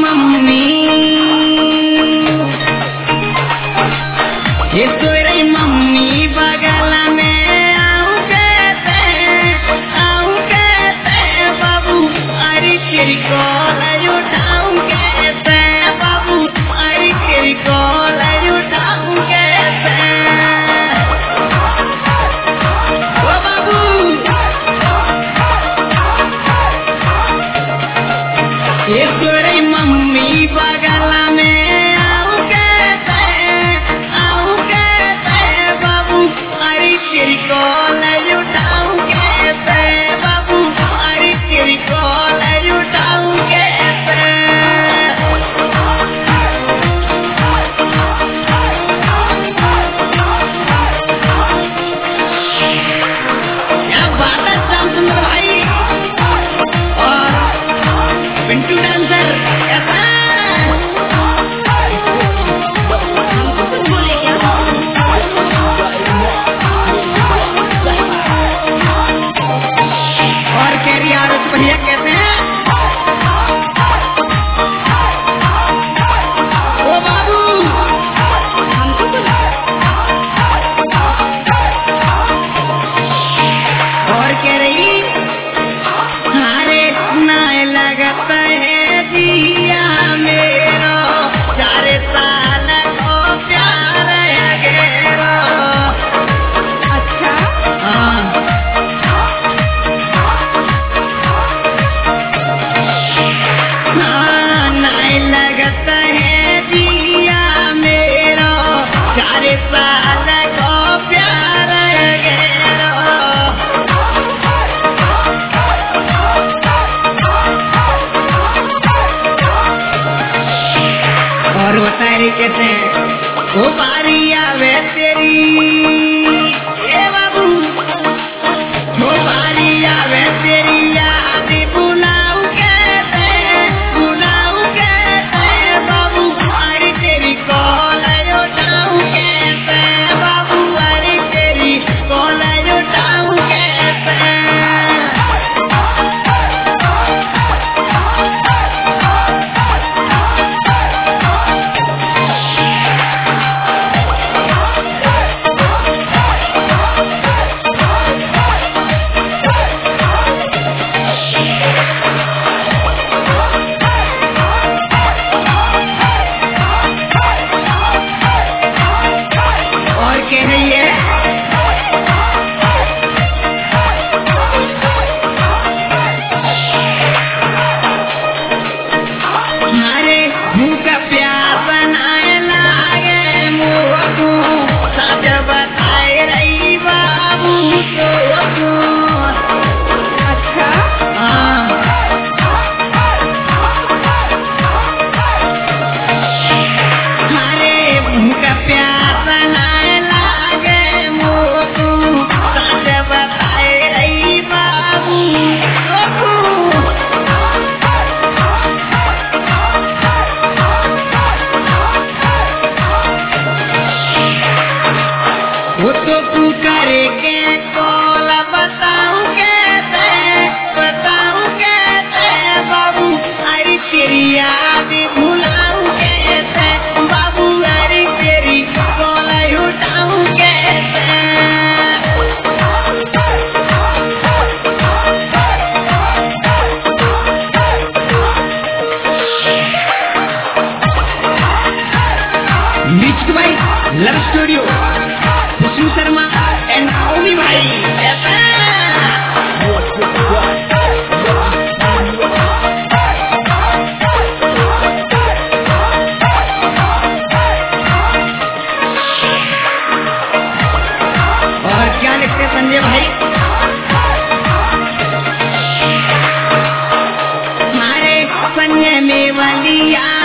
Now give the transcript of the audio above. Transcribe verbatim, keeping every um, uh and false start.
mummy ये तोरे mummy बगल में आऊं कहते आऊं कहते बाबू अरे तेरी कॉल उठाऊं कहते बाबू अरे तेरी कॉल उठाऊं कहते ओ बाबू ये तोरे मम्मी बगल में आऊं कहते आऊं कहते बाबू अरे तेरी कॉल उठाऊं कहते बाबू अरे तेरी कॉल उठाऊं कहते क्या बात है श्याम सुंदर भाई और पिंटू डांसर कैसा और कैरी आरस भैया कहते हैं ओ बाबू और कह रही हारे नाय लगता है दिया मेरो चारे साल को प्यार है गेरो अच्छा हाँ हाँ, नाय लगता है दिया मेरो चारे साल को प्यार है गेरो और बता रही कहते हैं वो बारी आवे तेरी ए बाबू वो बारी आवे तेरी याद बुलाऊ कहते बुलाऊ कहते बाबू अरे तेरी कॉल उठाऊं कहते बाबू अरे तेरी कॉल उठाऊं कहते और कह रही है हमारे भूख प्यास बनाए लागे मुँह तू सच बताए रही बाबू तो तू अच्छा हाँ हमारे भूख प्यास बनाए लागे मुँह तू सच बताए रही बाबू तो तू वो तो तू करे के कॉल बताऊं कहते बताऊं कहते बाबू अरे तेरी याद भुलाऊं कहते बाबू अरे तेरी कॉल उठाऊं कहते mixed by love studio Vishnu Sharma and Omi भाई ऐसा और क्या लिखते संजय भाई हमारे संजय में वाली